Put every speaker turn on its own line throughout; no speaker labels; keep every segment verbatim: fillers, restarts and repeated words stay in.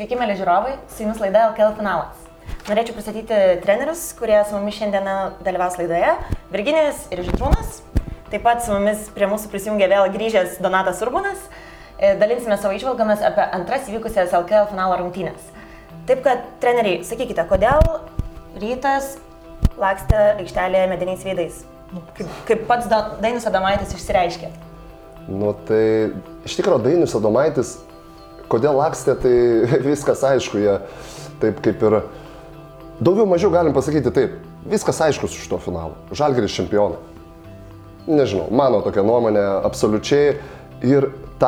Sveiki, mėly žiūrovai, su jumis laida L K L finalas. Norėčiau pristatyti trenerius, kurie su mumis šiandieną dalyvaus laidoje. Virginijus ir Žydrūnas. Taip pat su mumis prie mūsų prisijungė vėl grįžęs Donatas Urbonas. Dalinsime savo išvalgomis apie antras įvykusias L K L finalo rungtynės. Taip kad, treneriai, sakykite, kodėl Rytas lakstė aikštelėje mediniais veidais? Kaip, kaip pats Dainius Adomaitis išsireiškė?
Nu tai, iš tikrųjų, Dainius Adomaitis, kodėl lakstė, tai viskas aišku, jie taip kaip ir, daugiau mažiau galim pasakyti taip, viskas aišku su šito finalu. Žalgiris čempionai. Nežinau, mano tokia nuomonė absoliučiai. Ir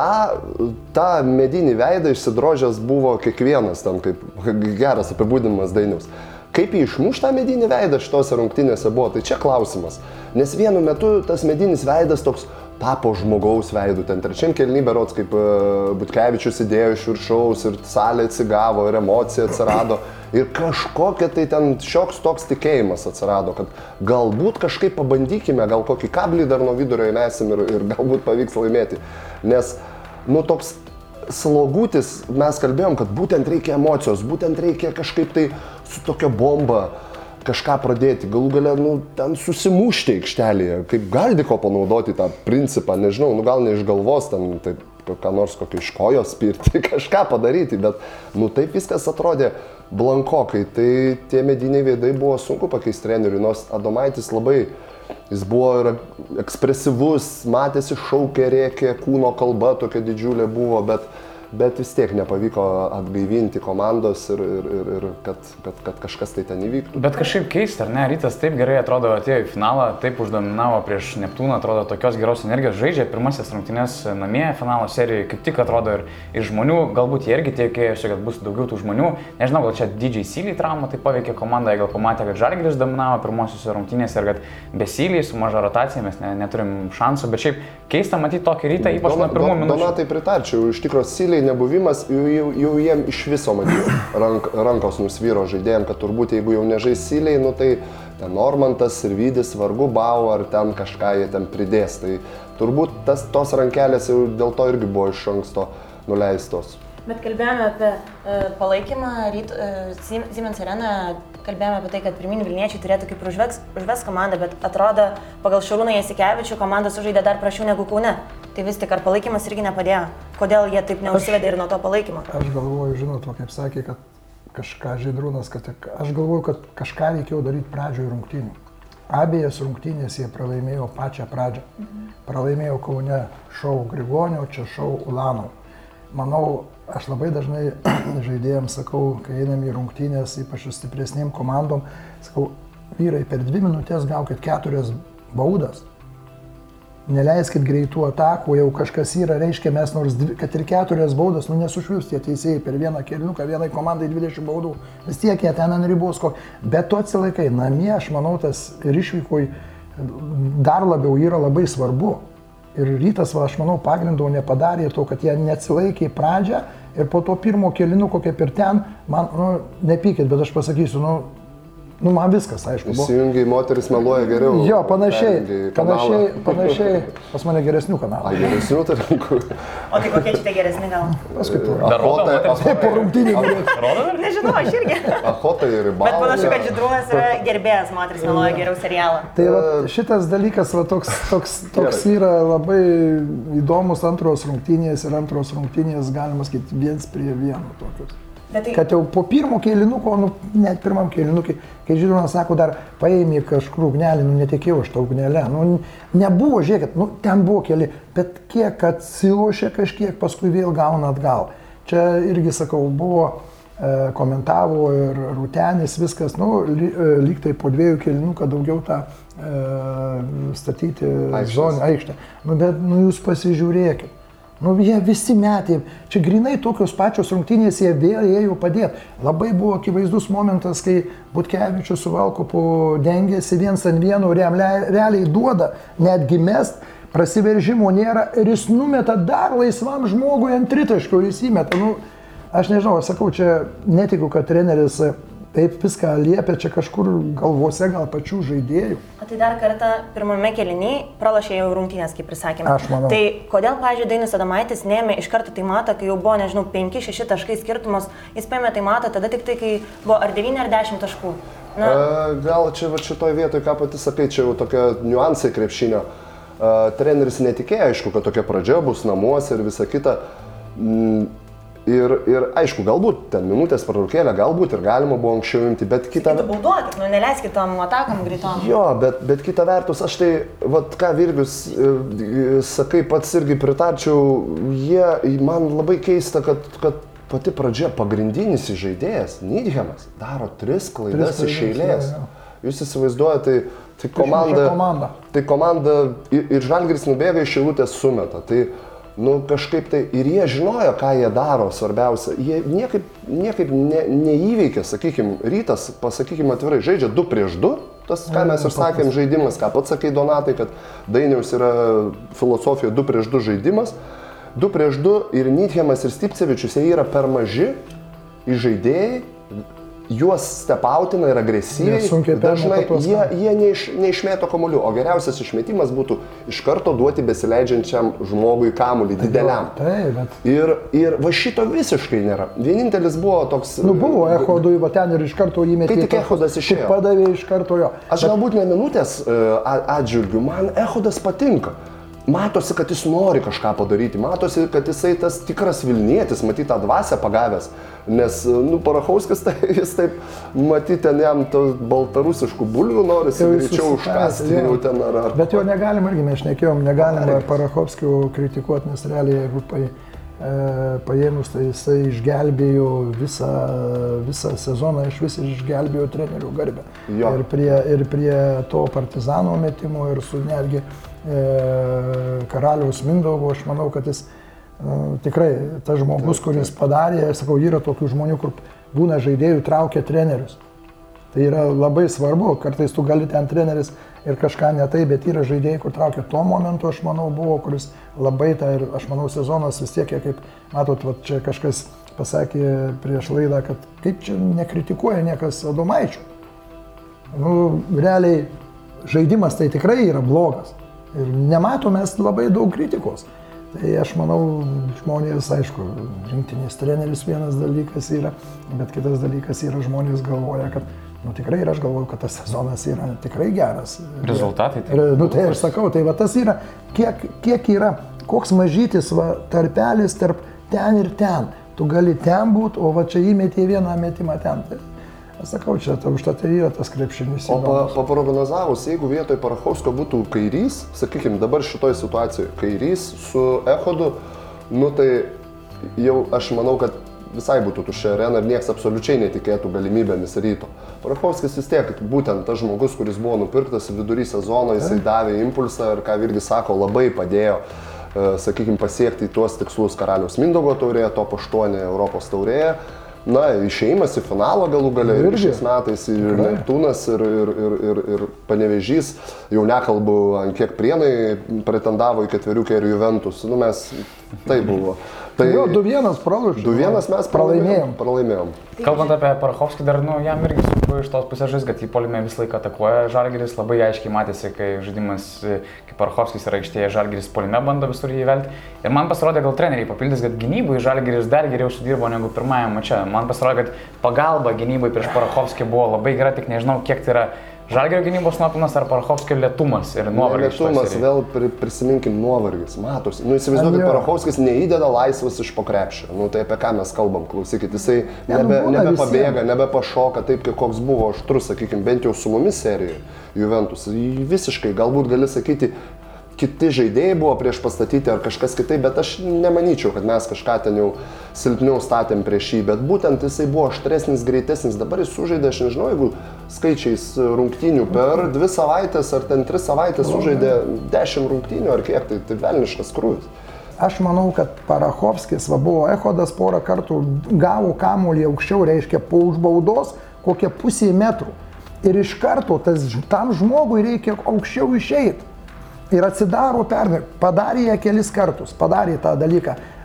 tą, tą medinį veidą išsidrožęs buvo kiekvienas, ten kaip geras apibūdinimas Dainiaus. Kaip jį išmuš tą medinį veidą šitose rungtynėse buvo, tai čia klausimas. Nes vienu metu tas medinis veidas toks tapo žmogaus veidu. Ten trečiam kėliny berods, kaip Butkevičius įdėjo iš viršaus ir salė atsigavo ir emocija atsirado. Ir kažkokia tai ten šioks toks tikėjimas atsirado, kad galbūt kažkaip pabandykime, gal kokį kablį dar nuo vidurio įmesim ir, ir galbūt pavyks laimėti. Nes, nu, toks slogutis, mes kalbėjom, kad būtent reikia emocijos, būtent reikia kažkaip tai su tokia bomba kažką pradėti, galų gale, nu, ten susimušti aikštelėje, kaip Galdiko panaudoti tą principą, nežinau, nu, gal ne iš galvos, ten, taip, ką nors kokį iš kojos spirti, kažką padaryti, bet, nu, taip viskas atrodė blankokai, tai tie mediniai veidai buvo sunku pakeisti treneriui, nors Adomaitis labai, jis buvo ir ekspresyvus, matėsi šaukė, rėkė, kūno kalba tokia didžiulė buvo, bet bet vis tiek nepavyko atgaivinti komandos ir, ir, ir, ir kad, kad, kad kažkas tai ten įvyktų.
Bet kažkaip keista, ar ne? Rytas taip gerai atrodo atėjo į finalą, taip uždominavo prieš Neptūną, atrodo tokios geros energijos žaidžia, pirmasis rungtynes namie finalo serijoje, kaip tik atrodo ir iš žmonių, galbūt jie irgi tikėjosi, kad bus daugiau tų žmonių. Nežinau, gal čia D J Seeley trauma tai paveikė komandą, gal pamatė, kad Žalgiris dominavo pirmosiuose rungtynėse ir kad be Seeley su maža rotacija mes ne, neturim šansų, bet šiaip keista matyti tokį Rytą, ypač nuo pirmų minučių.
Donatai pritarčiau, iš tikrųjų Seeley nebuvimas, jau, jau, jau jiem iš viso matyti rank, rankos nusvyro žaidėjim, kad turbūt jeigu jau nežais Seeley, nu tai ten Normantas ir Vydis vargu bau, ar ten kažką jie ten pridės. Tai turbūt tas, tos rankelės jau dėl to irgi buvo iš anksto nuleistos.
Bet kalbėjome apie uh, palaikymą ryt, uh, Siemens Arenoje, kalbėjome apie tai, kad pirminiai Vilniečiai turėtų kaip ir užves, užves komandą, bet atrodo, pagal Šarūną Jasikevičių komanda sužaidė dar prašiau negu Kaune. Tai vis tik ar palaikymas irgi nepadėjo? Kodėl jie taip neužsivedė ir nuo to palaikymo?
Aš galvoju, žinot, kaip sakė, kad kažką Žydrūnas, kad aš galvoju, kad kažką reikėjo daryti pradžioje rungtynių. Abiejas rungtynės jie pralaimėjo pačią pradžią. Mhm. Pralaimėjo Kaune šou Grigonio, čia šou Ulanov. Manau, aš labai dažnai žaidėjams sakau, kai einam į rungtynės, ypač su stipresnėm komandom, sakau, vyrai, per dvi minutės gaukit keturias baudas. Neleiskit greitų atakų, jau kažkas yra, reiškia mes nors, dvi, kad ir keturias baudas, nu nesušvius tie teisėjai per vieną kėlinuką, vienai komandai dvidešimt baudų, vis tiek jie ten ant ribos, bet tu atsilaikai, namie, aš manau, tas ir išvykoj dar labiau yra labai svarbu. Ir Rytas, va, aš manau, pagrindų nepadarė to, kad jie neatsilaikė pradžią ir po to pirmo kėlinuko kaip ir ten, man, nu, nepykit, bet aš pasakysiu, nu, nu man viskas, aišku.
Įsijungiai, moteris meluoja geriau.
Jo, panašiai, panašiai, panašiai, pas mane geresnių kanalų.
A, geresnių tarinkų.
O tai kokie čia geresni gal?
Paskui tu.
Achota,
po rungtynių.
Nežinau, aš irgi.
Achota ir Rybala.
Bet panašu, kad Žydrūnas yra gerbėjas, moteris meluoja geriau serialą.
Tai va, šitas dalykas va, toks, toks, toks yra labai įdomus antros rungtynės ir antros rungtynės, galima sakyti, viens prie vieno tokius. Tai... Kad jau po pirmo kėlinuko, nu, net pirmam kėlinukui, kai Žydrūnas sako, dar paėmė kažkur ugnelį, nu netekėjau aš tą ugnelę, nu nebuvo, žiūrėkit, nu ten buvo keli, bet kiek atsilošė kažkiek, paskui vėl gauna atgal. Čia irgi, sakau, buvo, e, komentavo ir Rūtenis, viskas, nu, ly, e, lyg tai po dviejų kėlinuką daugiau tą e, statyti zoną aikštę. Nu, bet, nu, jūs pasižiūrėkit. Nu, jie visi metė, čia grinai tokios pačios rungtynės, jie vėl ėjo padėti. Labai buvo akivaizdus momentas, kai Butkevičius su Valkopu dengėsi viens ant vieno, realiai duoda, netgi mest, prasiveržimo nėra ir jis numeta dar laisvam žmogui ant tritaškio, jis įmeta. Nu, aš nežinau, aš sakau, čia netikiu, kad treneris taip viską liepia čia kažkur galvose gal pačių žaidėjų.
O tai dar kartą pirmame kėlinyje pralašė jau rungtynės, kaip prisakėme.
Aš manau.
Tai kodėl, pavyzdžiui, Dainius Adomaitis neėmė iš karto tai mato, kai jau buvo, nežinau, penki šeši taškai skirtumas, jis paėmė tai mato tada tik tai, kai buvo ar devyni ar dešimt taškų. Na.
A, gal čia va šitoj vietoje, ką pati sakai, čia jau tokie niuansai krepšinio. A, treneris netikėjo, aišku, kad tokia pradžia bus namuose ir visa kita. Mm. Ir, ir aišku, galbūt ten minutės pertraukėlę, galbūt ir galima buvo anksčiau imti, bet kita...
Tu bauduokit, nu neleiskit tom atakam greitom.
Jo, bet, bet kita vertus, aš tai, vat ką Virgius e, sakai, pats irgi pritarčiau, jie, man labai keista, kad, kad pati pradžia pagrindinis žaidėjas, Needhamas, daro tris klaidas
Tris
iš
klaidas,
eilės.
jo, jo.
Jūs įsivaizduojate, tai, tai komanda...
komanda.
Tai komanda ir, ir Žalgiris nubėga iš Šilutės sumeta. Tai, nu, kažkaip tai ir jie žinojo, ką jie daro, svarbiausia. Jie niekaip, niekaip ne, neįveikė, sakykime, Rytas, pasakykime atvirai, žaidžia du prieš du. Tas, ką mes ir sakėm, žaidimas, ką pats sakai, Donatai, kad Dainiaus yra filosofija du prieš du žaidimas. Du prieš du ir Needhamas ir Stipcevičius, jie yra per maži žaidėjai. Juos stepautina ir agresyviai, dažnai jie, jie neiš, neišmėto kamuolių, o geriausias išmetimas būtų iš karto duoti besileidžiančiam žmogui kamuolį, dideliam.
Taip, bet...
Ir, ir va šito visiškai nėra. Vienintelis buvo toks...
Nu buvo Echodui, va ten ir iš karto įmetė.
Kai tik Echodas išėjo.
Padavė iš karto jo.
Aš galbūt ne minutės atžvilgiu, man Echodas patinka. Matosi, kad jis nori kažką padaryti, matosi, kad jisai tas tikras Vilnietis, matyt, tą dvasią pagavęs, nes, nu, Parachovskis, tai jis taip, matyt, ten jam to baltarusiškų bulvių norisi greičiau užkasti jau ten ar ar.
Bet jo negalima, irgi mes šnekėjom, negalima Parachovskio kritikuoti, nes realiai, jeigu pa, e, paėmus, tai jisai išgelbėjo visą, visą sezoną, iš vis išgelbėjo trenerių garbę. Jo. Ir prie, ir prie to Partizano metimo ir su netgi Karaliaus Mindaugo, aš manau, kad jis nu, tikrai tas žmogus, kuris padarė, aš sakau, yra tokių žmonių, kur būna žaidėjų traukia trenerius. Tai yra labai svarbu, kartais tu gali ten treneris ir kažką ne tai, bet yra žaidėjai, kur traukia tuo momentu, aš manau, buvo, kuris labai tą ir aš manau sezonas vis tiek, kaip matot, va, čia kažkas pasakė prieš laidą, kad kaip čia nekritikuoja niekas Adomaičio. Nu, realiai žaidimas tai tikrai yra blogas. Ir nematome labai daug kritikos. Tai aš manau, žmonės, aišku, rinktinės treneris vienas dalykas yra, bet kitas dalykas yra, žmonės galvoja, kad, nu tikrai ir aš galvoju, kad tas sezonas yra tikrai geras.
Rezultatai.
Tai, nu tai aš sakau, tai va tas yra, kiek, kiek yra, koks mažytis va, tarpelis tarp ten ir ten. Tu gali ten būti, o va čia įmetė vieną metimą ten. Tai, aš sakau, čia ta, užtat tai yra tas krepšinis.
O pa, paprognozavus, jeigu vietoj Parachovskio būtų kairys, sakykime, dabar šitoj situacijoje kairys su Echodu, nu tai jau aš manau, kad visai būtų tuščia arena ir niekas absoliučiai netikėtų galimybėmis Ryto. Parachovskis vis tiek būtent tas žmogus, kuris buvo nupirktas vidury sezono, jisai davė impulsą ir, ką Virgis sako, labai padėjo, sakykime, pasiekti tuos tikslus Karaliaus Mindaugo taurėje, top aštuoni Europos taurėje. Na, išėjimas į finalą galų gale ir šiais metais ir Neptūnas ir, ir, ir, ir, ir Panevėžys, jau nekalbu, ant kiek Prienai pretendavo į ketveriukę ir Juventus, nu mes, tai buvo. Tai
jo, du vienas pralašė.
du vienas mes pralaimėjom. pralaimėjom.
Kalbant apie Parachovskį, dar, nu, jam irgi sunku iš tos pusės žais, kad jį puolime visą laiką atakuoja. Žalgiris labai aiškiai matėsi, kai žaidimas, kai Parachovskis yra aikštėje, Žalgiris puolime bando visur jį įvelti. Ir man pasirodė, gal treneriai papildys, kad gynybai Žalgiris dar geriau sudirbo negu pirmajame mače. Man pasirodė, kad pagalba gynybai prieš Parachovskį buvo labai gera, tik nežinau, kiek tai yra Žalgirio gynybos nuopelnas ar Parachovskio lėtumas ir nuovargis.
Lėtumas, vėl prisiminkim nuovargis, matosi. Nu, įsivaizduokit, Parachovskis neįdeda laisvas iš po krepšio. Nu, tai apie ką mes kalbam, klausykit, jisai nebe, nebepabėga, nebepašoka taip, kaip koks buvo aštrus, sakykime, bent jau su mumis serijoje Juventus. Visiškai, galbūt gali sakyti, kiti žaidėjai buvo prieš pastatyti ar kažkas kitai, bet aš nemanyčiau, kad mes kažką ten jau silpniau statėm prieš jį, bet būtent jisai buvo aštresnis, greitesnis, dabar jis sužaidė, aš nežinau, jeigu skaičiais rungtynių per dvi savaitės ar ten tris savaitės sužaidė dešimt rungtynių ar kiek, tai, tai velniškas krūvis.
Aš manau, kad Parachovskis, va buvo Echodas porą kartų, gavo kamuolį aukščiau, reiškia po užbaudos kokią pusę metrų. Ir iš karto tas, tam žmogui reikia aukščiau išeiti. Ir atsidaro pernai, padarė ją kelis kartus, padarė tą dalyką.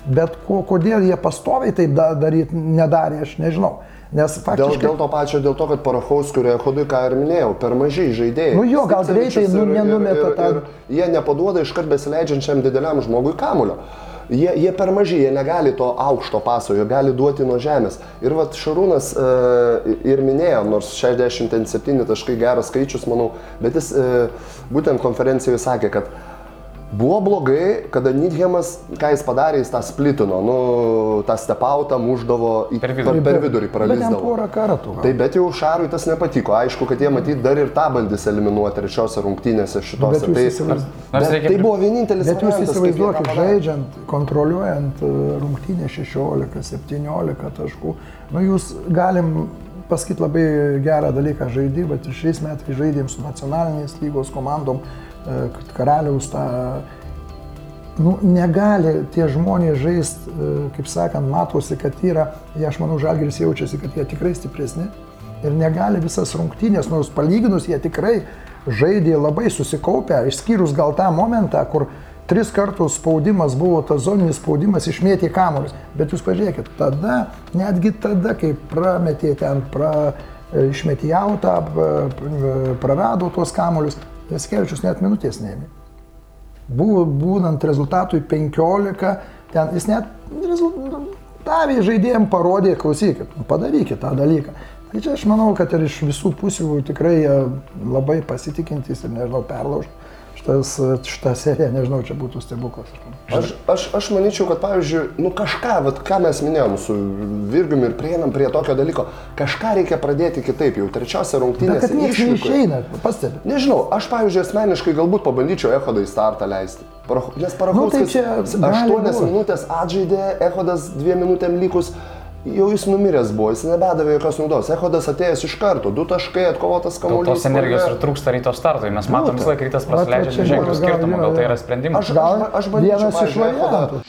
Bet ko, kodėl jie pastoviai taip da, daryt, nedarė, aš nežinau. Nes faktiškai...
Dėl, dėl to pačio, dėl to, kad Parachovskio Echodui, ką ir minėjau, per mažai žaidėjai.
Nu jo, gal greitai nu, nenumeta tą...
Ir, ir jie nepaduoda iškart besileidžiančiam dideliam žmogui kamulio. Jie, jie per mažai, jie negali to aukšto paso, jie gali duoti nuo žemės. Ir vat Šarūnas e, ir minėjo, nors šešiasdešimt septyni taškai geras skaičius, manau, bet jis e, būtent konferencijoje sakė, kad buvo blogai, kada Nidhemas, ką jis padarė, jis tą splitino, nu, tą stepautą muždavo į, per vidurį, per vidurį pralysdavo.
Bet jam porą kartų.
Tai bet jau Šarui tas nepatiko. Aišku, kad jie matyt dar ir tą bandys eliminuoti trečiose rungtynėse šitose. Tai,
įsivaiz...
bet tai buvo vienintelis
bet variantas. Bet jūs įsivaizduokit, žaidžiant, kontroliuojant rungtynę šešiolika septyniolika taškų, nu jūs galim pasakyti labai gerą dalyką žaidį, bet šiais metais žaidėm su nacionalinės lygos komandom, Karaliaus tą, nu, negali tie žmonės žaisti, kaip sakant, matosi, kad yra, jie, aš manau, Žalgiris jaučiasi, kad jie tikrai stipresni ir negali visas rungtynės, nors palyginus jie tikrai žaidė labai susikaupę, išskyrus gal tą momentą, kur tris kartus spaudimas buvo, tas zoninis spaudimas išmėtė kamuolius, bet jūs pažiūrėkit, tada, netgi tada, kai prametė ten, pra, išmetė autą, prarado tuos kamuolius, Jasikevičius net minutės neėmė. Buvo, būnant rezultatui penkiolika, ten jis net davė žaidėjim parodė, klausykit, padarykit tą dalyką. Tai čia aš manau, kad ir iš visų pusių tikrai labai pasitikintys ir, nežinau, perlauž šitas, šitą seriją, nežinau, čia būtų stebuklas.
Aš, aš, aš manyčiau, kad, pavyzdžiui, nu kažką, vat, ką mes minėjom su Virgiumi ir prieinam prie tokio dalyko, kažką reikia pradėti kitaip, jau trečiose rungtynėse.
Bet kad nieks neišeina, pastebi.
Nežinau, aš, pavyzdžiui, asmeniškai galbūt pabandyčiau Echodą į startą leisti. Nes Parachovskis
nu, tai
aštuonias minutės atžaidė, Echodas dviem minutėm likus, jau jis numiręs buvo, jis nebedavė jokios naudos. Echodas atėjęs iš karto, du taškai, atkovotas kamuolys.
Tos energijos ir trūksta ryto startui, mes matom visą laiką rytas prasileidžia ženklių skirtumų, gal tai yra sprendimas.
Aš, gal, aš bandyčiau, pavyzdžiui, Echodą.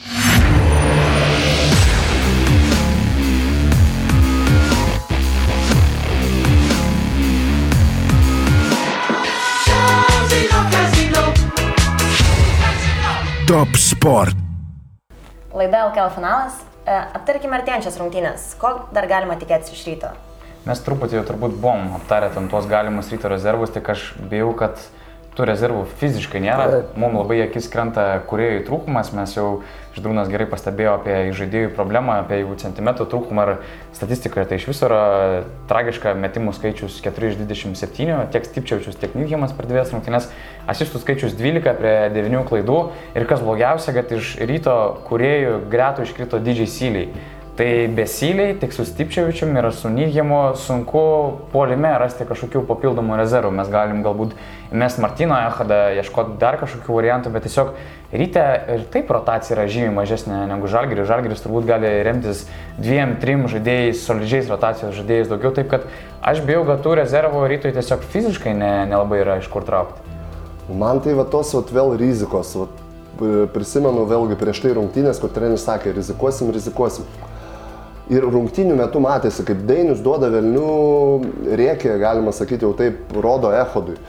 Top Sport.
Laida L K L finalas. Aptarkime artėjančias rungtynės. Ko dar galima tikėtis iš Ryto?
Mes truputį jau turbūt buvom aptarę ten tuos galimus Ryto rezervus, tik aš bijau, kad tų rezervų fiziškai nėra. Mums labai akis krenta kūrėjų trūkumas. Mes jau Žydrūnas gerai pastebėjo apie žaidėjų problemą, apie jų centimetrų trūkumą ir statistiką. Tai iš viso yra tragiška metimų skaičius keturi iš dvidešimt septynių, tiek Stipčevičius, tiek Nidhemas per dviejas rungtynes. Asistų skaičius dvylika prie devynių klaidų. Ir kas blogiausia, kad iš Ryto kūrėjų gretų iškrito didžiai Syliai. Tai be Syliai, tik su Stipčevičium ir su Nidhemu sunku puolime rasti kažkokių papildomų rezervų. Mes galim galbūt įmesti Martyno Echodą, ieškoti dar kažkokių variantų, bet tiesiog Ryte ir taip rotacija yra žymiai mažesnė negu Žalgiris. Žalgiris turbūt gali remtis dviem, trim žaidėjais, solidžiais rotacijos žaidėjais daugiau, taip kad aš bijau, kad tų rezervų Rytui tiesiog fiziškai ne, nelabai yra iš kur traukti.
Man tai va tos vat, vėl rizikos. Vat, prisimenu vėlgi prieš tai rungtynės, kur treneris sakė, rizikuosim, rizikuosim. Ir rungtynių metu matėsi, kaip Dainius duoda velnių, rėkė, galima sakyti, jau taip rodo Echodui.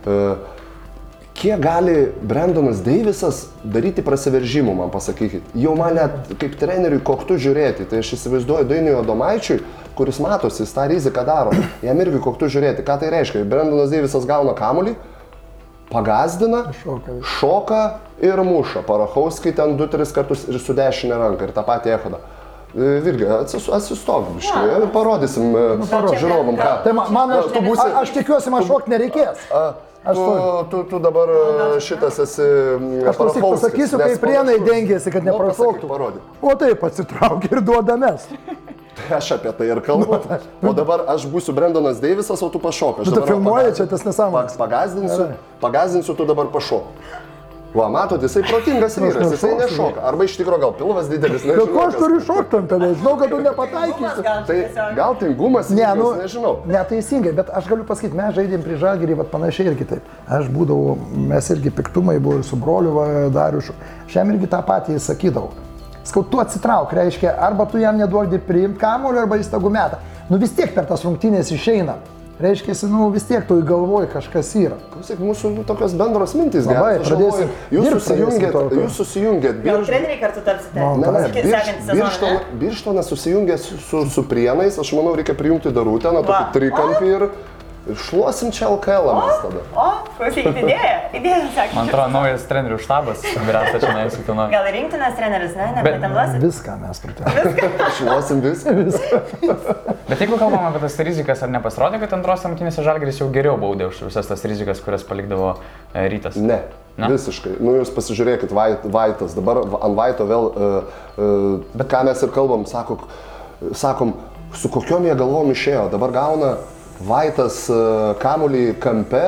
Kiek gali Brendonas Deivisas daryti prasiveržimų, man pasakykit. Jau man net kaip treneriui koktu žiūrėti. Tai aš įsivaizduoju Dainiui Adomaičiui, kuris matosi, jis tą riziką daro. Jam irgi koktu žiūrėti. Ką tai reiškia? Brendonas Deivisas gauna kamuolį, pagazdina, šoka, šoka ir muša. Parachovskį ten du tris kartus ir su dešinė ranka ir tą patį Echodą. Virgi, atsistok biškai ir parodysim nu, žiūrovam, ką.
Tai man, man aš, būsi, a, aš tikiuosi, man šokti nereikės.
A, tu, tu, tu dabar šitas esi
Aš tau tik pasakysiu, kai prienai dengėsi, kad neprašoktų. O taip atsitrauk ir duoda mes.
Tai aš apie tai ir kalbu. O dabar aš būsiu Brendonas Deivisas, o tu pašok.
Tu filmuoji čia tas nesąmonės.
Pagazdinsiu, pagazdinsiu, tu dabar pašok. Va, matot, jisai protingas vyras, jisai nešoka. Arba iš tikro gal pilvas didelis, nežinau.
Bet ko aš turiu šokti ant tave, žinau, kad tu nepataikysi.
Tai gal tingumas, ne, nu, nežinau.
Neteisingai, bet aš galiu pasakyti, mes žaidėm prie Žalgirį, vat panašiai ir kitaip. Aš būdavau, mes irgi piktumai buvo ir su broliu Dariušu. Aš jam irgi tą patį sakydavau. Skau, tu atsitrauk, reiškia, arba tu jam neduodi priimti kamuolį, arba jis tegu meta. Nu vis tiek per tas rungtynės išeina. reiškia, nu vis tiek tu galvoji kažkas yra.
Klausyk, mūsų nu, tokios bendros mintys.
Labai, pradėsim.
Jūs susijungėt, jūs susijungėt.
Gal treneriai kartu tapsite?
Ne, ne, Birštonas susijungė su, su, su Prienais, aš manau, reikia prijungti Darutę, na, tokį trikampį ir šluosim čia L K L mes tada.
O, klausykit, idėja, idėja, sakė.
Man atrodo, naujas trenerių štabas, vyriausias čia neįsitino.
Gal rinktinas treneris, ne? Nepretenduosit?
Viską mes pratęsime.
Šluosim viską.
viską.
Bet jeigu kalbam apie tas rizikas, ar nepasirodė, kad antros rungtynėse Žalgiris jau geriau baudė už visas tas rizikas, kurias palikdavo e, Rytas?
Ne, Na? visiškai. Nu, jūs pasižiūrėkit, Vait, Vaitas, dabar ant Vaito vėl, uh, uh, bet ką mes ir kalbam, sako, sakom, su kokiom jie galvom išėjo, dabar gauna Vaitas uh, kamuolį kampe,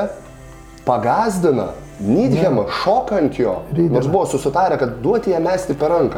pagazdina, Nidhemą, šokant jo,
Rydėme.
Nors buvo susitarę, kad duoti ją mesti per ranką.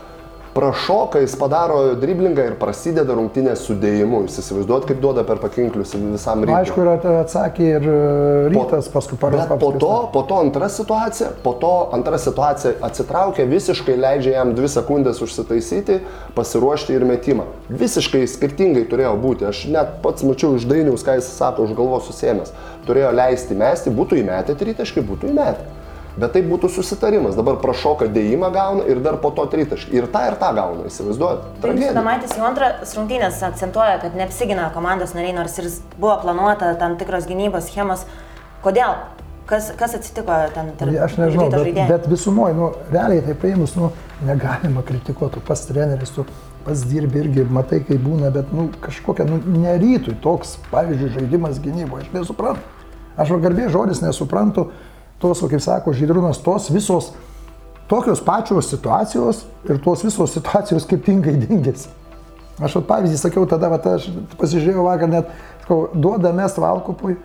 Prašoka, jis padaro driblingą ir prasideda rungtynės sudėjimu. Jūs įsivaizduot, kaip duoda per pakinklius visam Rytui.
Aišku, ir atsakė ir Rytas po, paskui paras.
Bet po to, po to antra situacija, po to antra situacija atsitraukia, visiškai leidžia jam dvi sekundės užsitaisyti, pasiruošti ir metimą. Visiškai skirtingai turėjo būti. Aš net pats mačiau iš Dainiaus, ką jis sako, už galvos susėmęs. Turėjo leisti mesti, būtų įmetę tritaškį, būtų įmetę. Bet tai būtų susitarimas. Dabar prašoka dėjimą gauna ir dar po to tritaškį. Ir tą ir tą gauna, įsivaizduojat. Tragedija.
Adomaitis jau antrą rungtynės akcentuoja, kad neapsigina komandos nariai, nors ir buvo planuota tam tikros gynybos schemos. Kodėl? Kas, kas atsitiko ten tarp
Aš nežinau,
Ryto
bet,
žaidėjų?
bet visumoje, nu, realiai tai paėmus, nu, negalima kritikuoti. Pas treneris, tu pas dirbi irgi, matai, kai būna, bet, nu, kažkokia, nu, nerytui toks, pavyzdžiui, žaidimas gynyboje. Aš nesuprantu. Aš va garbės žodis nesuprantu. Tos, kaip sako Žydrūnas, tos visos tokios pačios situacijos ir tos visos situacijos skirtingai dingėsi. Aš vat pavyzdį sakiau tada, vat, aš pasižiūrėjau vakar net, sakau, duoda mest Valkupui,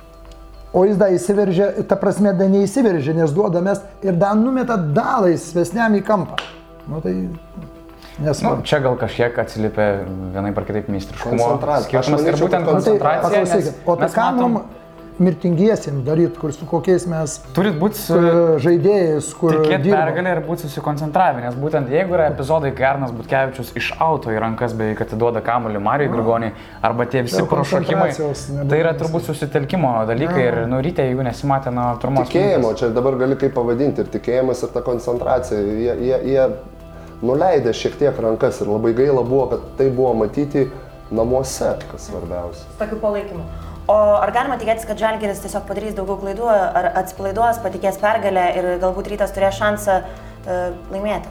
o jis dar įsiveržė, ta prasme, dar neįsiveržė, nes duoda mest ir dar numeta dalais svesniam į kampą. Nu tai nesvarbu.
Nu, čia gal kažkiek atsiliepia vienai par kitaip meistriškumo
Koncentracija.
skirtumas ir būtent
Nu, tai,
koncentracija.
paklausykit, o tai ką
matom...
mum mirtingiesiems daryti, kur su kokiais mes
Turit būti su
žaidėjais, kur
tikėt
dirbam.
pergalę ir būti susikoncentravę, nes būtent jeigu yra epizodai, kai Arnas Butkevičius iš auto į rankas beveik atiduoda kamuolį Marijui Grigoniui, arba tie visi
Čia
prašokimai,
koncentracijos nebuvo.
tai yra turbūt susitelkimo dalykai ir nu Ryte, jeigu nesimatė nuo pirmos
Tikėjimo,
minutės.
čia dabar gali kaip pavadinti, ir tikėjimas, ir ta koncentracija. Jie, jie, jie nuleidė šiek tiek rankas ir labai gaila buvo, kad tai buvo matyti namuose, kas svarbiausia.
Tokių palaikymų. O ar galima tikėtis, kad Žalgiris tiesiog padarys daugiau klaidų, ar atsipalaiduos, patikės pergalę ir galbūt Rytas turės šansą uh, laimėti?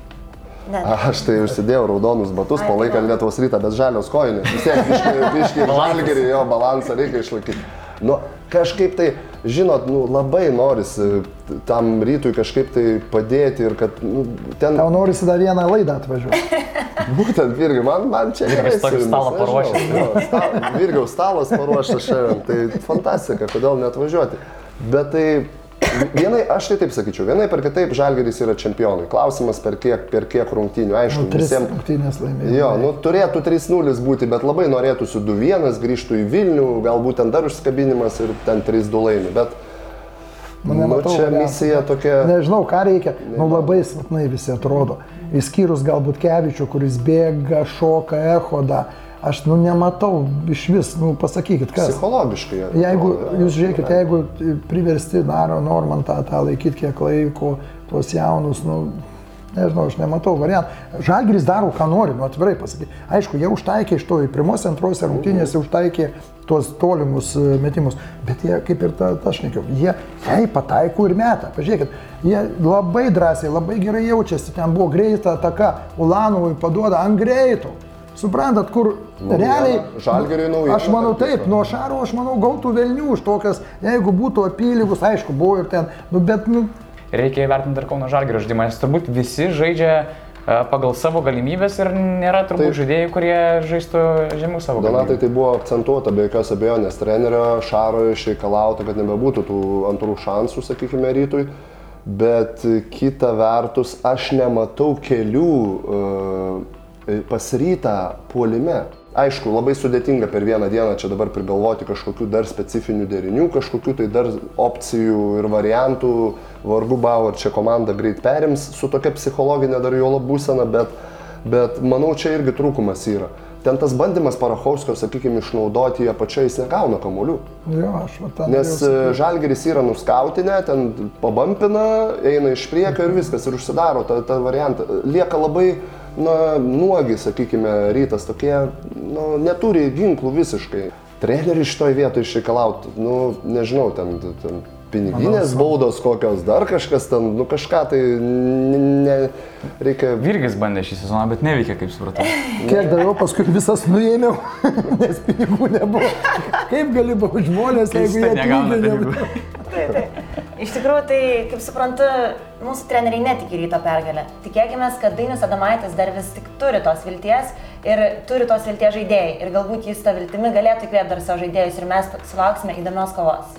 Ne.
Aš tai užsidėjau raudonus batus, palaikant Lietuvos Rytą, bet žalios kojinės. Vis tiek biški, biški ir Žalgirį, jo balansą reikia išlaikyti. Nu, kažkaip tai, žinot, nu, labai norisi tam Rytui kažkaip tai padėti ir kad nu, ten...
Tau norisi dar vieną laidą atvažiuoti.
Būtent, Virgiau, man, man čia gerai.
Jis tokį stalą paruošęs.
Virgiau, stalas paruošęs šiandien, tai fantastika, kodėl neatvažiuoti. Bet tai, vienai, aš tai taip sakyčiau, vienai per kitaip Žalgiris yra čempionai. Klausimas per kiek, per kiek rungtynių, aišku,
Nu, tris
visiems...
rungtynės laimėjo.
Jo, nu turėtų trys nulis būti, bet labai norėtųsi du vienas, grįžtų į Vilnių, galbūt ten dar užsikabinimas ir ten trys du laimi, bet...
Nu,
Nu,
nematau
čia
variantų.
misija tokia...
Nežinau, ką reikia. Nu, labai silpnai visi atrodo. Įskyrus galbūt Kevičių, kuris bėga, šoka, echoda. Aš, nu, nematau iš vis, nu, pasakykit, kas.
Psichologiškai.
Jeigu,
atrodo,
jūs žiūrėkit, jeigu priversti Daro Normantą tą laikyti kiek laiko, tuos jaunus, nu, nežinau, aš nematau variantų. Žalgiris daro, ką nori, nu, atvirai pasakyti. Aišku, jie užtaikė iš to, į pirmos, antrose rungtynėse užtaikė tuos tolimus metimus, bet jie, kaip ir ta, ta šnekiau, jie jai pataiko ir meta. Pažiūrėkit, jie labai drąsiai, labai gerai jaučiasi, ten buvo greita ataka, Ulanovui paduoda ant greito. Suprantat, kur
Nu,
realiai,
Žalgiriui naujiena,
aš manau
tarp
taip,
kitko.
nuo Šaro, aš manau, gautų velnių už tokias, jeigu būtų apylygus, aišku, buvo ir ten, nu, bet, nu,
Reikia įvertinti ir Kauno Žalgirio žaidimą, nes turbūt visi žaidžia e, pagal savo galimybės ir nėra turbūt
Taip.
žaidėjų, kurie žaistų žemiau savo
Donatai,
galimybės.
tai buvo akcentuota be jokios abejonės trenerio Šaro išreikalauta, kad nebebūtų tų antrų šansų, sakykime, Rytui, bet kita vertus aš nematau kelių uh, pas Rytą puolime. Aišku, labai sudėtinga per vieną dieną čia dabar prigalvoti kažkokių dar specifinių derinių, kažkokių tai dar opcijų ir variantų, vargu bau, ar čia komanda greit perims su tokia psichologinė dar jo būsena, bet, bet manau, čia irgi trūkumas yra. ten tas bandymas Parachovskio, sakykime, išnaudoti apačiai, jis negauna kamuolių.
Jo, aš va tą.
Nes Žalgiris yra nuskautinę, ten pabampina, eina iš priekio ir viskas, ir užsidaro tą, tą variantą. Lieka labai, na, nuogi, sakykime, Rytas, tokie, nu, neturi ginklų visiškai. Treneriai šitoj vietoj išreikalauti, nu, nežinau, ten, ten piniginės baudos kokios, dar kažkas ten, nu kažką tai ne, reikia...
Virgis bandė šį sezoną, bet neveikia, kaip supratau.
Kiek daviau, paskui visas nuėmiau, nes pinigų nebuvo. Kaip gali būti žmonės, jeigu jie
negauna pinigų?
Taip, taip. Iš tikrųjų, tai, kaip suprantu, mūsų treneriai netiki Ryto pergalę. Tikėkime, kad Dainius Adomaitis dar vis tik turi tos vilties ir turi tos vilties žaidėjai. Ir galbūt jis tą viltimi galėtų įkvėpti dar savo žaidėjus ir mes sulauksime įdomios kovos.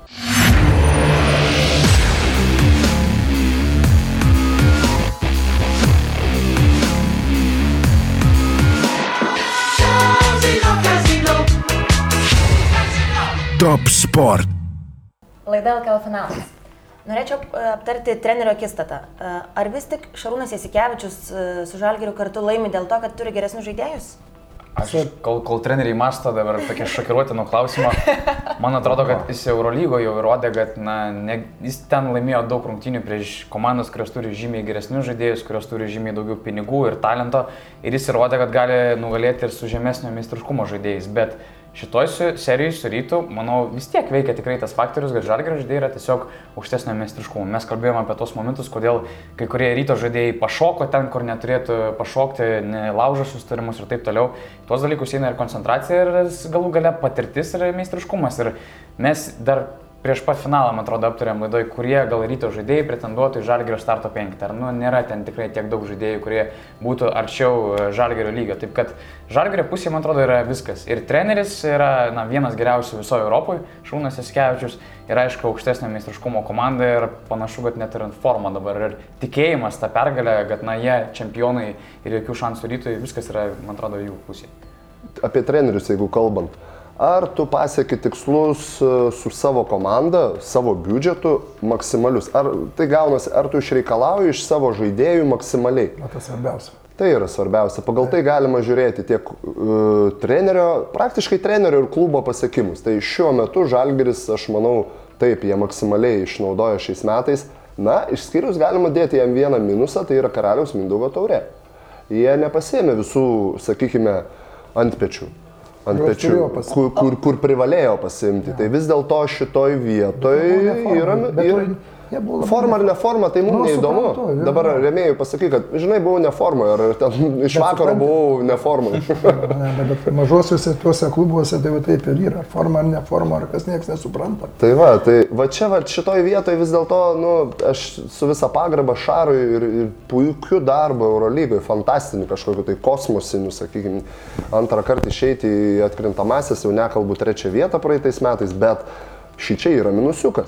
Top Sport.
Laida L K L finalas. Norėčiau aptarti trenerio akistatą. Ar vis tik Šarūnas Jasikevičius su Žalgiriu kartu laimi dėl to, kad turi geresnius žaidėjus?
Aš, kol, kol treneriai mąsto dabar tokia šokiruotino klausimo, man atrodo, kad jis Eurolygoje jau įrodė, kad na, ne, jis ten laimėjo daug rungtynių prieš komandas, kurios turi žymiai geresnius žaidėjus, kurios turi žymiai daugiau pinigų ir talento, ir jis įrodė, kad gali nugalėti ir su žemesnio meistriškumo žaidėjais. Bet šitoj serijai su Rytu, manau, vis tiek veikia tikrai tas faktorius, kad Žalgirio žaidėjai yra tiesiog aukštesnio meistriškumo. Mes kalbėjome apie tos momentus, kodėl kai kurie Ryto žaidėjai pašoko ten, kur neturėtų pašokti, laužo susitarimus ir taip toliau. Tuos dalykus eina ir koncentracija, ir galų gale patirtis ir meistriškumas. Ir mes dar prieš pat finalą, man atrodo, aptarėm laidoj, kurie gal Ryto žaidėjai pretenduotų į Žalgirio starto penktą. Nu, nėra ten tikrai tiek daug žaidėjų, kurie būtų arčiau Žalgirio lygio. Taip kad Žalgirio pusėje, man atrodo, yra viskas. Ir treneris yra na, vienas geriausių visoje Europoje, Šarūnas Jasikevičius, ir aišku, aukštesnio meistriškumo komanda, ir panašu, kad net ir forma dabar. Ir tikėjimas tą pergalę, kad na, jie čempionai ir jokių šansų Rytui, viskas yra, man atrodo, jų pusėje. Apie
trenerius, jeigu kalbant. Ar tu pasieki tikslus su savo komanda, savo biudžetu maksimalius? Ar tai gaunasi, ar tu išreikalauji iš savo žaidėjų maksimaliai?
O tai svarbiausia.
Tai yra svarbiausia. Pagal tai galima žiūrėti tiek uh, trenerio, praktiškai trenerio ir klubo pasiekimus. Tai šiuo metu Žalgiris, aš manau, taip, jie maksimaliai išnaudoja šiais metais. Na, išskyrus galima dėti jam vieną minusą, tai yra Karaliaus Mindaugo taurė. Jie nepasiėmė visų, sakykime, antpečių. ant pečių, kur, kur, kur privalėjo pasiimti. Ja. Tai vis dėlto šitoj vietoj yra... yra forma ar ne forma, tai mums neįdomu. Suprantu, ja. Dabar rėmėjui pasakai, kad, žinai, buvau ne forma, ar ten iš vakaro buvau ne formai.
Ne, bet mažosiuose tuose klubuose tai va taip ir yra. Forma ar ne forma, ar kas nieks nesupranta.
Tai va, tai va čia va šitoj vietoj vis dėlto, nu, aš su visa pagarba Šarui ir, ir puikiu darbu Eurolygoje, fantastiniu kažkokiu tai kosmosiniu, sakykime, antrą kartą išeiti į atkrintamasis, jau nekalbu trečią vietą praeitais metais, bet šį čia yra minusiukas.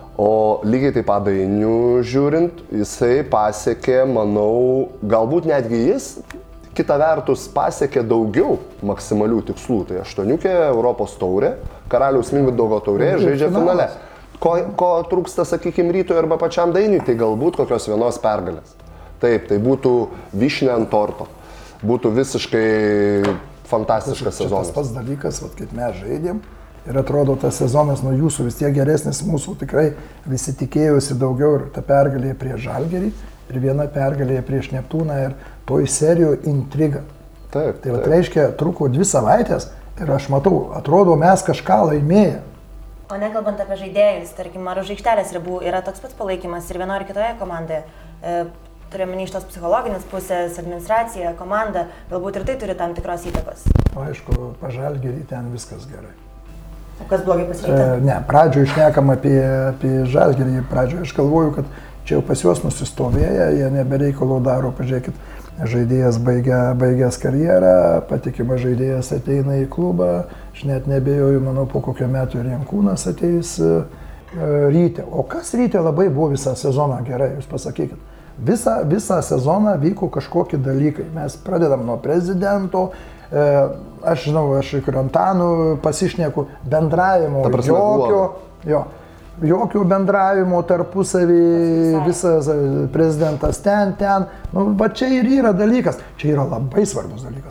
O lygiai taip pat Dainių žiūrint, jisai pasiekė, manau, galbūt netgi jis, kita vertus, pasiekė daugiau maksimalių tikslų. Tai aštuoniukė, Europos taurė, Karaliaus Mindaugo taurė, žaidžia finale. Ko, ko trūksta, sakykime, Rytui arba pačiam Dainiui, tai galbūt kokios vienos pergalės. Taip, tai būtų vyšnia ant torto. Būtų visiškai fantastiškas sezonas.
Tas pats dalykas, vat, kaip mes žaidėm. Ir atrodo, tas sezonas nuo jūsų vis tiek geresnis, mūsų tikrai visi tikėjosi daugiau ir ta pergalė prieš Žalgirį ir viena pergalė prieš Neptūną ir toj serijoje intriga.
Taip,
tai taip. Reiškia, truko dvi savaitės ir aš matau, atrodo, mes kažką laimėję.
O nekalbant apie žaidėjus, tarkim, ar už aikštelės ribų yra toks pats palaikymas ir vienoje ar kitoje komandoje. E, Turime iš tos psichologinės pusės, administracija, komanda, galbūt ir tai turi tam tikros įtakos.
O aišku, pažalgirį ten viskas gerai.
O kas blogai pasiryta?
E, ne, pradžioje išnekam apie, apie Žalgirį, pradžioje aš galvoju, kad čia jau pas juos nusistovėję, jie nebereikalo daro, pažiūrėkit, žaidėjas baigia, baigęs karjerą, patikimas žaidėjas ateina į klubą, aš net nebejoju, manau, po kokio metų ir Jankūnas ateis e, Ryte. O kas Ryte labai buvo visą sezoną gerai, jūs pasakykit. Visą, visą sezoną vyko kažkokie dalykai. Mes pradedam nuo prezidento, e, aš žinau, aš ir Antanų pasišneku, bendravimo, jokio, jo, jokio bendravimo tarpusavį, visas prezidentas ten, ten. Nu, va čia ir yra dalykas, čia yra labai svarbus dalykas.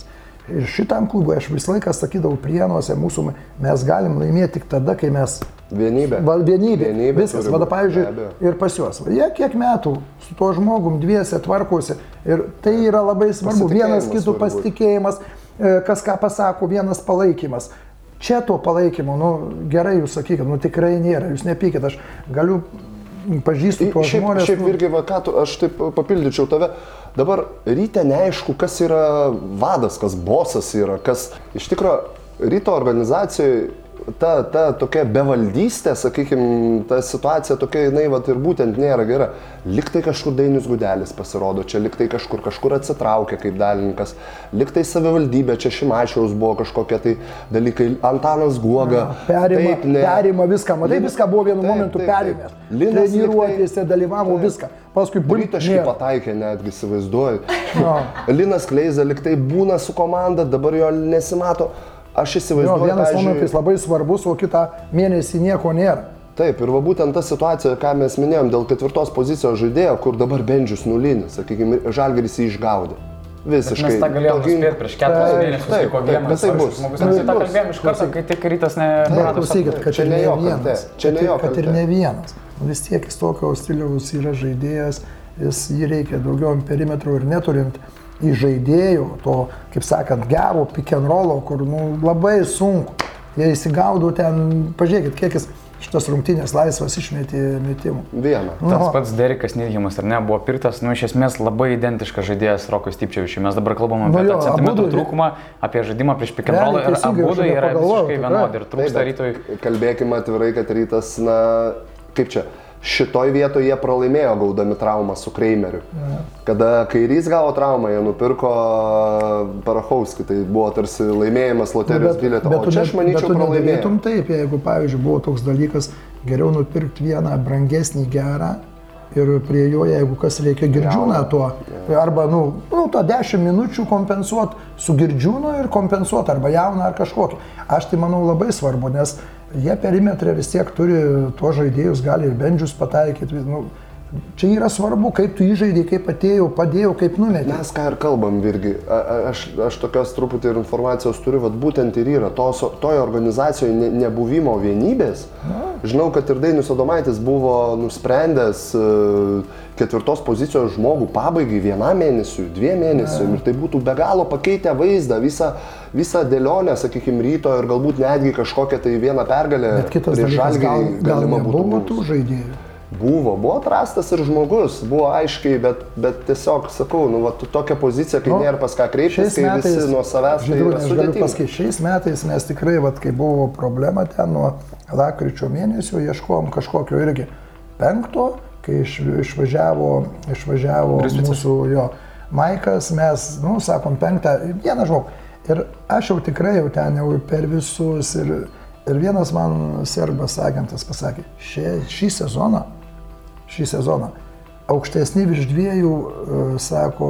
Ir šitam klubui aš visą laiką sakydavau Prienuose, mūsų mes galim laimėti tik tada, kai mes...
Vienybė.
Val, vienybė.
Vienybė.
Viskas. Vada, pavyzdžiui, ir pas juos. Jie kiek metų su tuo žmogum dviese tvarkosi. Ir tai yra labai svarbu. Vienas kitų pasitikėjimas, kas ką pasako, vienas palaikymas. Čia to palaikymo, nu gerai jūs sakykite, nu tikrai nėra, jūs nepykit, aš galiu... pažįstu tuos
šiaip,
žmonės.
Šiaip irgi, va, ką tu, aš taip papildyčiau tave, dabar ryte neaišku, kas yra vadas, kas bosas yra, kas iš tikrųjų ryto organizacijoje ta, ta tokia bevaldystė, sakykime, ta situacija tokia, jinai vat, ir būtent nėra gera. Liktai kažkur Dainius Gudelis pasirodo, čia liktai kažkur, kažkur atsitraukia kaip dalininkas, liktai savivaldybė, čia Šimašiaus buvo kažkokie tai dalykai, Antanas Guoga.
Perima, taip, ne, perima viską, matai, viską buvo vienu taip, momentu perimęs. Treniruotėse dalyvavo taip, viską. Paskui
Britaškai pataikė, netgi įsivaizduoju. No. Linas Kleiza liktai būna su komanda, dabar jo nesimato. Aš įsivaizduoju,
jo, vienas
pavyzdžiui...
momentas labai svarbus, o kitą mėnesį nieko nėra.
Taip, ir va būtent ta situacija, ką mes minėjom dėl ketvirtos pozicijos žaidėjo, kur dabar Bendžius nulinis, sakykime, Žalgiris jį išgaudė. Visiškai.
Bet mes tą galėjome tokį... nuspėti prieš keturis mėnesius, tai ko vienas žmogus. Mes tą kalbėjom iš karto, kai tik rytas ne...
Klausykit, kad
čia
ir
ne
ne
jo
vienas.
Čia ne jo
kad ir ne vienas. Vis tiek jis tokio stiliaus yra žaidėjas, jis jį reikia daugiau perimetrų ir neturint į žaidėjų, to, kaip sakant, gero pick and rollo, kur nu, labai sunku. Jie įsigaudo ten, pažiūrėkit, kiek jis šitas rungtynės laisvas išmetė metimų.
Vieną.
Nu, tas pats Derikas Nilhimas, ar ne, buvo pirktas, nu, iš esmės labai identiškas žaidėjas Rokui Stipčevičiui. Mes dabar kalbam apie nu, jo, tą centimetrų abudu, trūkumą, apie žaidimą prieš pick and rollą ir abudu yra visiškai vienodi ir trūksta rytoj.
Kalbėkime atvirai, kad rytas, na, kaip čia, šitoj vietoje jie pralaimėjo gaudami traumą su Kreimeriu. Ja. Kada Kairys gavo traumą, jie nupirko Parachovskį, tai buvo tarsi laimėjimas loterijos bilietą, o čia aš manyčiau pralaimėjo.
Bet tu taip, jeigu pavyzdžiui buvo toks dalykas, geriau nupirkti vieną brangesnį gerą ir prie jo, jeigu kas reikia Girdžiūną tuo, ja. arba nu, nu tą dešimt minučių kompensuot su Girdžiūnu ir kompensuot arba jauną ar kažkokį. Aš tai manau labai svarbu, nes jie perimetrė vis tiek turi tuos žaidėjus, gali ir Bendžius pataikyti. Nu, čia yra svarbu, kaip tu įžaidai, kaip atėjau, padėjau, kaip numetė.
Mes ką ir kalbam, Virgi, a, aš, aš tokios truputį ir informacijos turiu, vat būtent ir yra tos, toje organizacijoje ne, nebuvimo vienybės. Na. Žinau, kad ir Dainius Adomaitis buvo nusprendęs uh, ketvirtos pozicijos žmogų pabaigai vienam mėnesiui, dviem mėnesiui ir tai būtų be galo pakeitę vaizdą, visą, visą dėlionę, sakykime, ryto ir galbūt netgi kažkokią tai vieną pergalę prieš Žalgirį galima būtų.
Buvo tų žaidėjų?
Buvo, buvo atrastas ir žmogus, buvo aiškiai, bet, bet tiesiog, sakau, nu, va, tokia pozicija, kai nu, nėra pas ką kreiptis, kai metais, visi nuo savęs tai yra sudėtinga.
Pasakyti, šiais metais mes tikrai, va, kai buvo problema ten nuo lapkričio mėnesio, ieškojom kažkokio irgi penkto, kai iš, išvažiavo, išvažiavo mūsų jo Maikas, mes, nu, sakom, penktą, vieną žmogų. Ir aš jau tikrai jau ten jau per visus ir, ir vienas man serbas agentas pasakė, šį, šį sezoną, šį sezoną aukštesni virš dviejų, sako,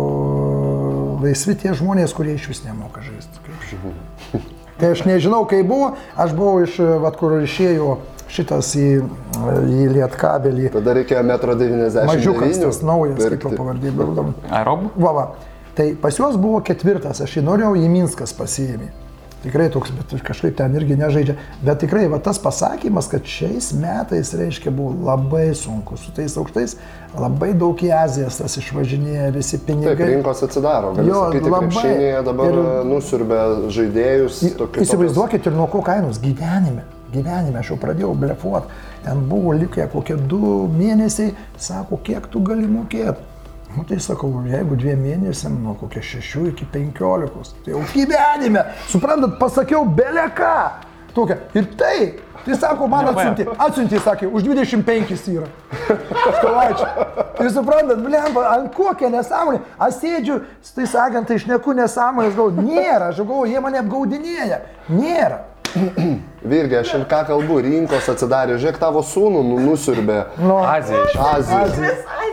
laisvi tie žmonės, kurie iš vis nemoka žaisti. Tai aš nežinau, kai buvo, aš buvau iš, vat, kur išėjo šitas į, į Lietkabelį.
Tada reikėjo metro devyniasdešimt devyni.
Mažiukas tas naujas, kaip to pavardė.
Aerob?
Va, va. Tai pas juos buvo ketvirtas, aš jį norėjau, į Minskas pasiėmė. Tikrai toks, bet kažkaip ten irgi nežaidžia. Bet tikrai va, tas pasakymas, kad šiais metais, reiškia, buvo labai sunku. Su tais aukštais labai daug į Azijas tas išvažinėja, visi pinigai.
Taip, rinkos atsidaro. Gali jo, sakyti, krepšinėje dabar ir, nusiurbė žaidėjus.
Įsivaizduokit ir nuo ko kainos gyvenime. Gyvenime aš jau pradėjau blefuot. Ten buvo likę kokie du mėnesiai, sako, kiek tu gali mokėti. Nu tai sakau, jeigu dviem mėnesiam nuo kokie šešių iki penkiolikos, tai jau gyvenime, suprantat, pasakiau bele ką. Tokia. Ir tai, tai sako, man atsiuntė, atsiuntė, sakė, už dvidešimt penkis yra. Skolaičiai. Ir suprantat, blemba, ant kokią nesąmonę, aš sėdžiu, tai sakant, tai šneku nesąmonės, galvoju, nėra, aš galvoju, jie mane apgaudinėja, nėra.
Virgi, aš ir ką kalbu, rinkos atsidarė, žiūrėk, tavo sūnų nusiurbė.
Nu,
Azija.
Azija.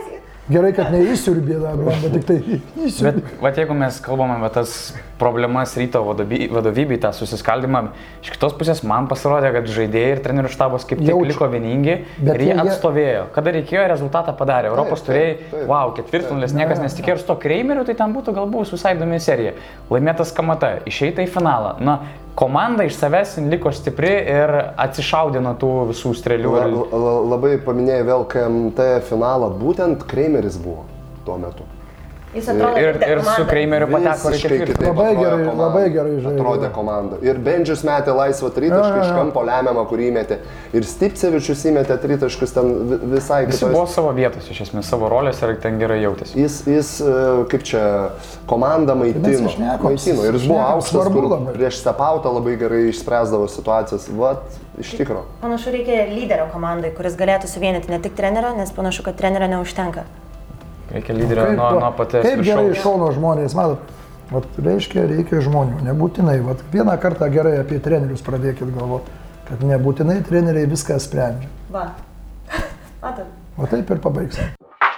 Gerai, kad neįsiurbė dar, bet tik tai įsiurbė.
Bet va, jeigu mes kalbame apie tas problemas Ryto vadovybei, tą susiskaldimą, iš kitos pusės man pasirodė, kad žaidėjai ir trenerių štabas kaip tik Jaučiu. liko vieningi bet ir jie atstovėjo. Kada reikėjo, rezultatą padarė. Europos turėjai, wow, ketvirtfinalis, niekas nesitikėjo ir su to Kreimeriu, tai ten būtų galbūt visai įdomi serija. Laimėtas K M T, išeita į finalą. Na, komanda iš savęs liko stipri ir atsišaudė nuo tų visų strėlių.
La, la, labai paminėjai vėl K M T finalą, būtent Kreimeris buvo tuo metu.
Jis atrodo,
ir, ir su Kreimeriu pateko į ketvirtą.
Labai gerai, komanda, labai gerai žaidė.
Atrodė komanda. Ir Bendžius metė laisvą tritaškį iš kampo lemiamą, kurį įmetė. Ir Stipcevičius įmetė tritaškus ten visai kitos.
Jis buvo savo vietos, iš esmės savo rolės ir ten gerai jautėsi.
Jis, jis kaip čia, komanda maitino. maitino. Ir jis buvo aukštas, kur prieš Sepautą labai gerai išspręsdavo situacijas. Vat, iš tikro.
Panašu, reikia lyderio komandai, kuris galėtų suvienyti ne tik trenerio, nes panašu, kad trenerio neužtenka.
Reikia lyderio nuo, nuo paties.
Kaip gerai šauno žmonės, matot, vat, reiškia, reikia žmonių, nebūtinai. Vat, vieną kartą gerai apie trenerius pradėkit galvoti, kad nebūtinai treneriai viską sprendžia.
Va. Matot.
O taip ir pabaigsim.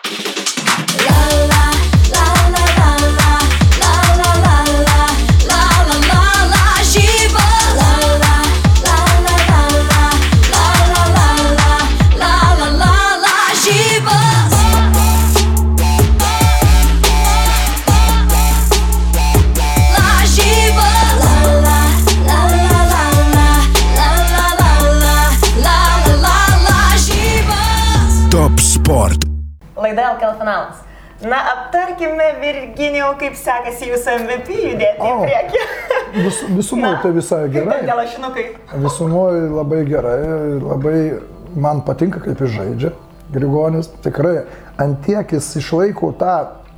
Laida L K L finalas. Na, aptarkime, Virginijau, kaip sekasi jūsų M V P judėti į priekį.
Vis, visumoje tai visai gerai.
Kaip gelašinukai?
Visumoje labai gerai, labai man patinka, kaip jis žaidžia. Grigonis tikrai antiek jis išlaiko tą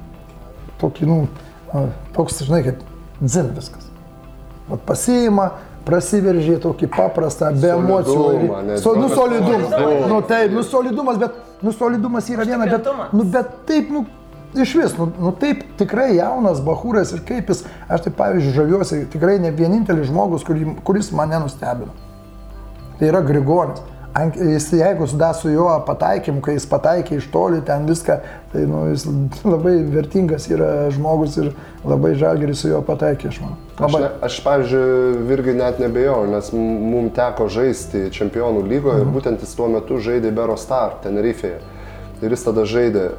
tokį, nu, toks, žinai, kaip dzin viskas. Vat pasiima, prasiveržė tokį paprastą, be emocijų. So, nu, solidumas. Nu, taip, nu, solidumas, bet, nu, solidumas yra viena, bet, nu, bet taip, nu, iš vis, nu, nu, taip, tikrai jaunas bachūras ir kaip jis, aš taip, pavyzdžiui, žaviuosi, tikrai ne vienintelis žmogus, kuri, kuris mane nustebino. Tai yra Grigonis. Jis, jeigu da su juo pataikymu, kai jis pataikė iš toli ten viską, tai nu, jis labai vertingas yra žmogus ir labai Žalgiris su juo pataikė, aš manau.
Aš, ne, aš, pavyzdžiui, Virgiui net nebejau, nes mums teko žaisti Čempionų lygoje mhm. ir būtent jis tuo metu žaidė Iberostar Tenerifėje. Ir jis tada žaidė,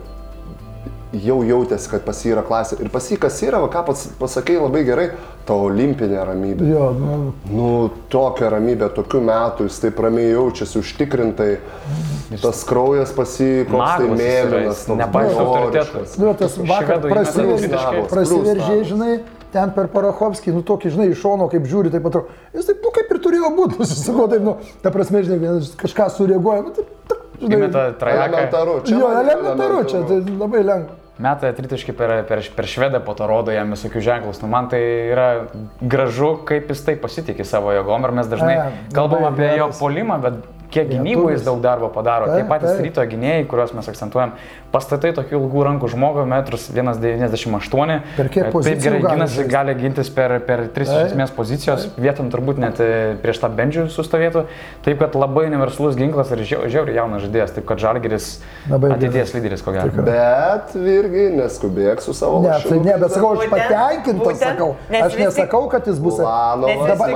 jau jautėsi, kad pas jį yra klasė. Ir pas jį kas yra, va, ką pats pasakei labai gerai, ta olimpinė ramybė.
Jo, nu,
nu, tokia ramybė, tokių metų, jis taip ramiai jaučiasi, užtikrintai. Tas kraujas pas jį, koks tai mėlynas, toks bajoriškas.
Nu, tas vakar prasiveržė, žinai, ten per Parachovskį, nu tokį, žinai, iš šono, kaip žiūri, taip atrodo. Jis taip, nu, kaip ir turėjo būti, nusisako, taip, nu, ta prasme, žinai, kažką sureaguoja, nu, taip, žinai.
Įmeta trajeką.
Elementaru, čia.
Jo, elementaru, čia, tai labai lengva.
Meta tritaškį per, per, per švedą, po to rodo jam visokių ženklus. Nu, man tai yra gražu, kaip jis taip pasitikė savo jėgom ir mes dažnai a, kalbam apie jo puolimą, bet kiek gynybų jis daug darbo padaro. Taip patys Ryto gynėjai, kuriuos mes akcentuojam, pastatai tokių ilgų rankų žmogų, metras vienas devyniasdešimt aštuoni. Taip gerai ginasi, gali gintis per, per tris iš esmės pozicijos, vietom turbūt net prieš tą Bendžių sustovėtų. Taip, kad labai universalus ginklas ir žiauriai jaunas žaidėjas, taip kad Žalgiris ateities lyderis, ko gero.
Bet Virgi, neskubėk su savo
lašinu. Ne, bet sakau, aš patenkintas sakau. Aš nesakau, kad jis bus.
Dabar,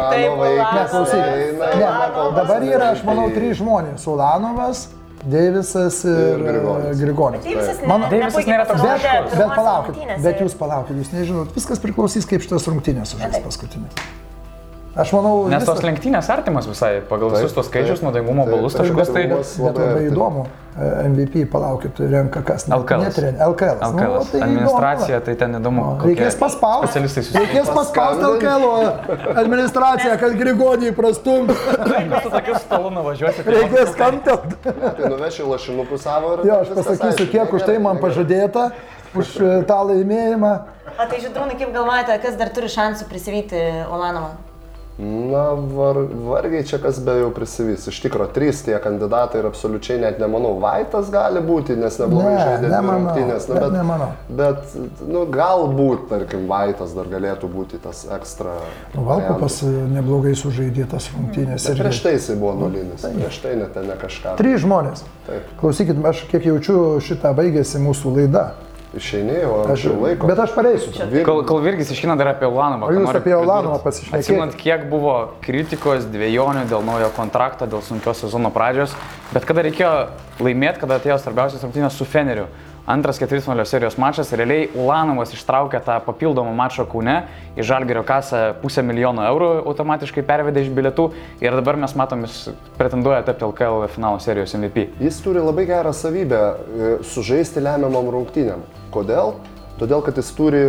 ne, dabar yra, aš manau, trys žmonės. Ulanovas, Deivisas ir, ir Grigonis.
Deivisas nėra toks
bet, bet palaukit, bet jūs palaukit, jūs nežinot, viskas priklausys, kaip šitas rungtynės sužais paskutinės. Aš manau,
nes tos lenktynės artimas visai, pagal visus tos skaičius, nuodėgumo balus taškus, tai...
Bet labai įdomu, M V P, palaukit, renka kas?
L K L.
L K L.
Nu, tai administracija, tai ten įdomu,
kokie specialistai susitiks. Reikės paspausti L K L administraciją, kad Grigonį prastumtų.
Mes su tokiu stalu nuvažiuosi.
Reikės skambtelt.
Tai nuvešiu lašinukų savo ir...
Jo, aš pasakysiu, kiek už tai man pažadėta, už tą laimėjimą.
A tai Žydrūnai, kaip galvojate, kas dar turi šansų prisivyti Ulanovą?
Na, var, vargiai čia kas be jau prisivys. Iš tikrųjų, trys tie kandidatai ir absoliučiai net nemanau, Vaitas gali būti, nes neblogai
Ne,
žaidė dvi
nemanau,
rungtynės. Nu,
net
bet,
nemanau.
bet, nu, galbūt, tarkim, Vaitas dar galėtų būti tas ekstra.
Nu, Valkupas neblogai sužaidė tas rungtynės.
Bet prieš tai jisai buvo nulinis, prieš tai net ne kažką.
Trys žmonės.
Taip.
Klausykit, aš kiek jaučiu, šitą baigėsi mūsų laida.
Išeinėjau, anksčiau laiko.
Bet aš pareisiu.
Kol, kol Virgis iškina dar apie Ulanovą.
O jūs apie Ulanovą pasišnekėjote?
Atsimenat, kiek buvo kritikos, dviejonių dėl naujo kontrakto, dėl sunkios sezono pradžios, bet kada reikėjo laimėti, kada atėjo svarbiausias rungtynės su Feneriu. Antras ketvirtfinalio serijos mačas, realiai Ulanovas ištraukė tą papildomą mačą Kaune, į Žalgirio kasą pusę milijono eurų automatiškai pervedė iš bilietų ir dabar mes matom, jis pretenduoja tapti L K L finalo serijos M V P.
Jis turi labai gerą savybę sužaisti lemiamam rungtynėm. Kodėl? Todėl, kad jis turi,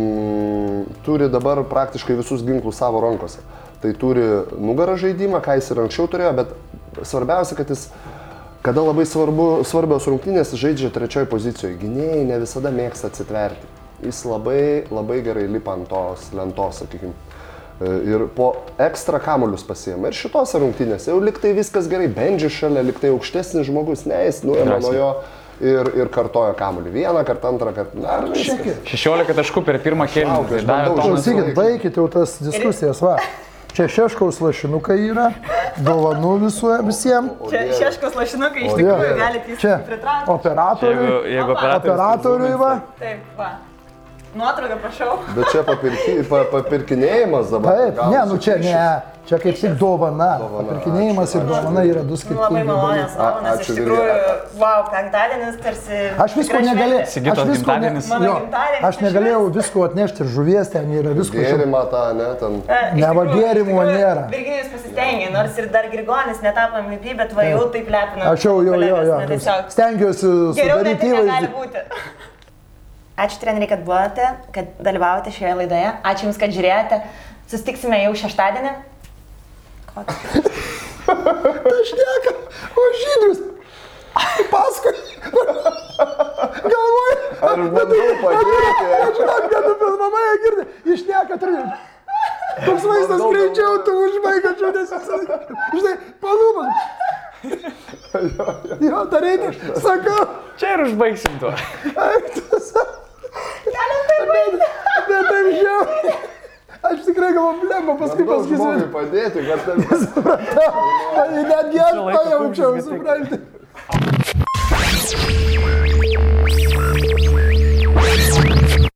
mm, turi dabar praktiškai visus ginklus savo rankose. Tai turi nugarą žaidimą, ką jis ir anksčiau turėjo, bet svarbiausia, kad jis kada labai svarbu, svarbios rungtynės žaidžia trečioj pozicijoje. Gynėjai ne visada mėgsta atsitverti. Jis labai, labai gerai lipa ant tos lentos, sakykime. Ir po ekstra kamuolius pasiema. Ir šitose rungtynėse jau liktai viskas gerai, Bendži šalia, liktai aukštesnis žmogus, ne, jis nuėmė nuo jo ir, ir kartojo kamuolį. Vieną kartą, antrą kartą. Na,
šešiolika taškų per pirmą kėlinį.
Klausykit, baikit jau tas diskusijas, va. Čia Šeškaus lašinukai yra, dovanų visų visiems.
Čia Šeškaus lašinukai iš tikrųjų galite įsipritraukti.
Operatoriui,
Jeigu, jeigu
operatoriui va.
Taip, va. Nuotrauką, prašau.
Bet čia papirki, pa, papirkinėjimas dabar.
Taip, ne, nu čia ne, čia kaip tik dovana. Papirkinėjimas ir dovana yra du skirtingi.
Labai malonės dovanas, iš tikrųjų, wow, penktadienis tarsi...
Aš visko negalėjau,
Sigito
aš, visko ne,
gimtadienis.
jo, aš negalėjau visko atnešti ir žuvies, ten yra visko.
Gėrimą tą, ne, ten.
Ne, va gėrimų nėra.
Virginijus pasistengė, nors ir dar Grigonis netapo M V P, bet va jau taip lepina.
Aš jau, jo, jo, jo, stengiuosi sudaryti įvaizdį.
Ačiū treneriai, kad buvote, kad dalyvavote šioje laidoje. Ačiū Jums, kad žiūrėjote. Susitiksime jau šeštadienį.
Aš neka, o žydrius. Paskui. Galvoju.
Aš bandau padėti.
Aš žinok, kad filmama ją girdi. Išneka treneriai. Toks vaizdas greičiau, tu užbaiga čiūdės. Žinai, palūmas. Jo, dar reikia, sakau.
Čia ir užbaigsim tuo.
Bet taip žiau. Aš tikrai galvom blemba, paskui pasakysiu.
Žmogui padėti, kad ten...
Supratau. Netgi aš pajaučiau, supranti.